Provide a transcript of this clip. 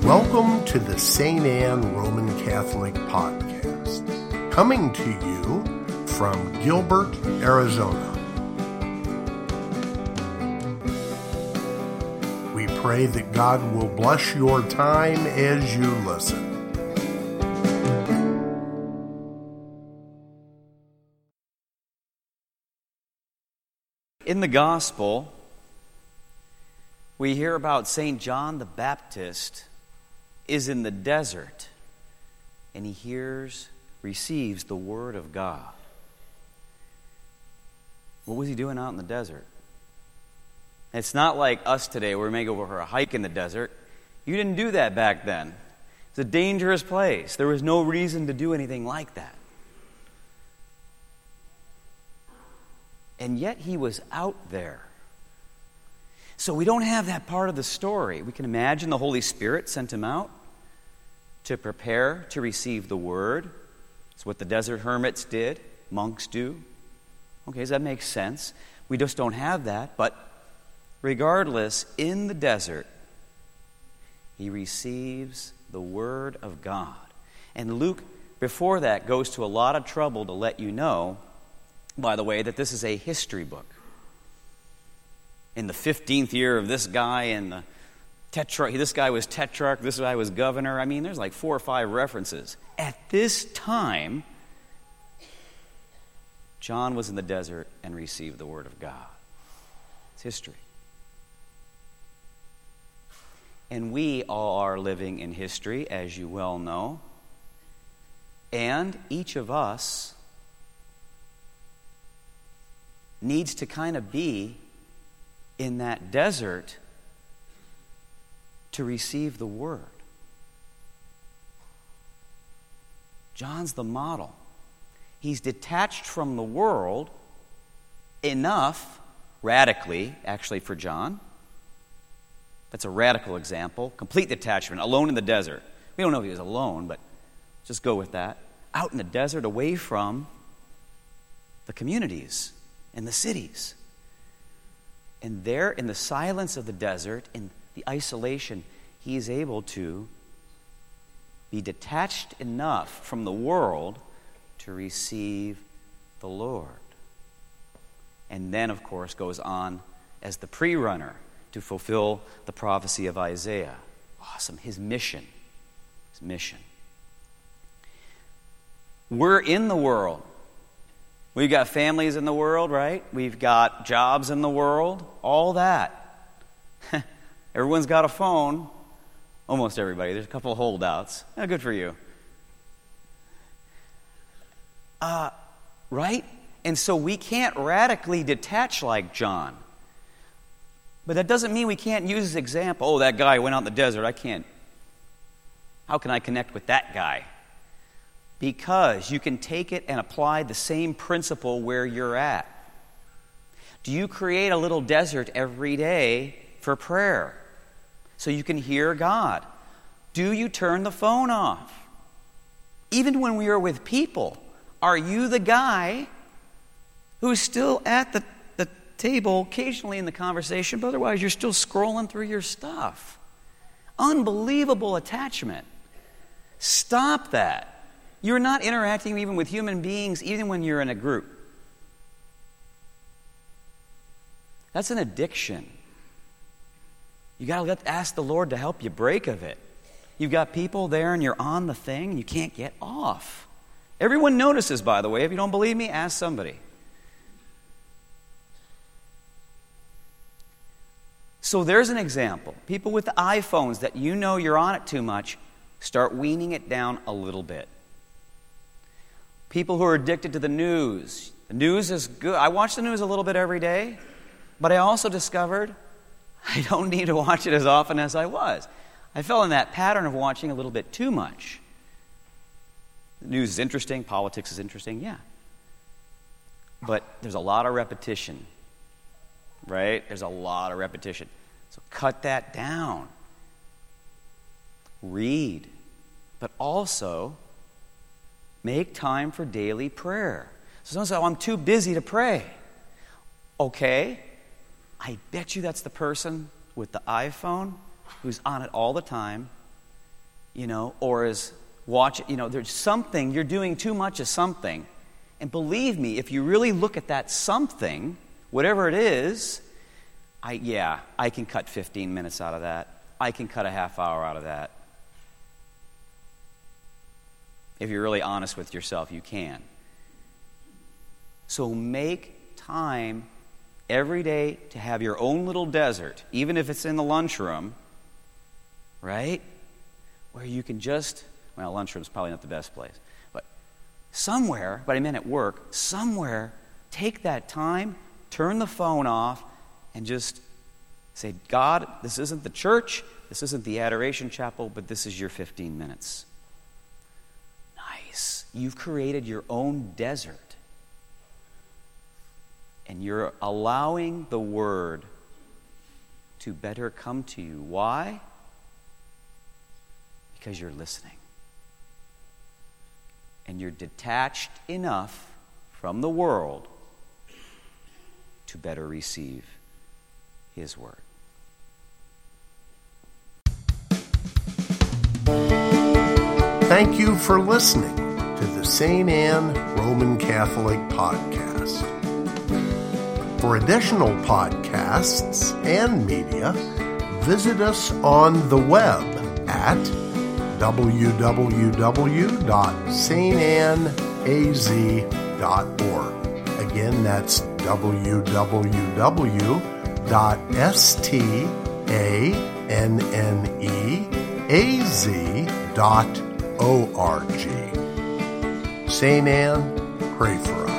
Welcome to the St. Anne Roman Catholic Podcast, coming to you from Gilbert, Arizona. We pray that God will bless your time as you listen. In the Gospel, we hear about St. John the Baptist is in the desert, and he receives the Word of God. What was he doing out in the desert? It's not like us today where we may go for a hike in the desert. You didn't do that back then. It's a dangerous place. There was no reason to do anything like that. And yet he was out there. So we don't have that part of the story. We can imagine the Holy Spirit sent him out to prepare to receive the Word. It's what the desert hermits did, monks do. Okay, does that make sense? We just don't have that. But regardless, in the desert, he receives the Word of God. And Luke, before that, goes to a lot of trouble to let you know, by the way, that this is a history book. In the 15th year of this guy, and the tetrarch, this guy was tetrarch, this guy was governor. I mean, there's like 4 or 5 references. At this time, John was in the desert and received the Word of God. It's history. And we all are living in history, as you well know. And each of us needs to kind of be in that desert to receive the Word. John's the model. He's detached from the world enough, radically, actually, for John. That's a radical example. Complete detachment, alone in the desert. We don't know if he was alone, but just go with that. Out in the desert, away from the communities and the cities. And there, in the silence of the desert, in the isolation, he is able to be detached enough from the world to receive the Lord. And then, of course, goes on as the pre-runner to fulfill the prophecy of Isaiah. Awesome. His mission. We're in the world. We've got families in the world, right? We've got jobs in the world, all that. Everyone's got a phone. Almost everybody. There's a couple of holdouts. Good for you. Right? And so we can't radically detach like John. But that doesn't mean we can't use this example. Oh, that guy went out in the desert. I can't. How can I connect with that guy? Because you can take it and apply the same principle where you're at. Do you create a little desert every day for prayer so you can hear God? Do you turn the phone off? Even when we are with people, are you the guy who's still at the table occasionally in the conversation, but otherwise you're still scrolling through your stuff? Unbelievable attachment. Stop that. You're not interacting even with human beings, even when you're in a group. That's an addiction. You got to ask the Lord to help you break of it. You've got people there and you're on the thing and you can't get off. Everyone notices, by the way. If you don't believe me, ask somebody. So there's an example. People with the iPhones that you know you're on it too much, start weaning it down a little bit. People who are addicted to the news. The news is good. I watch the news a little bit every day, but I also discovered I don't need to watch it as often as I was. I fell in that pattern of watching a little bit too much. The news is interesting, politics is interesting, yeah. But there's a lot of repetition, right? There's a lot of repetition. So cut that down. Read. But also, make time for daily prayer. So someone says, I'm too busy to pray. Okay, I bet you that's the person with the iPhone who's on it all the time or as watch, there's something, you're doing too much of something. And believe me, if you really look at that something, whatever it is, I can cut 15 minutes out of that. I can cut a half hour out of that. If you're really honest with yourself, you can. So make time every day to have your own little desert, even if it's in the lunchroom, right? Where you can lunchroom's probably not the best place, but somewhere, but I meant at work, somewhere, take that time, turn the phone off, and just say, God, this isn't the church, this isn't the Adoration Chapel, but this is your 15 minutes. Nice. You've created your own desert. And you're allowing the Word to better come to you. Why? Because you're listening. And you're detached enough from the world to better receive His Word. Thank you for listening to the St. Anne Roman Catholic Podcast. For additional podcasts and media, visit us on the web at www.stanaz.org. Again, that's www.stanneaz.org. St. Anne, pray for us.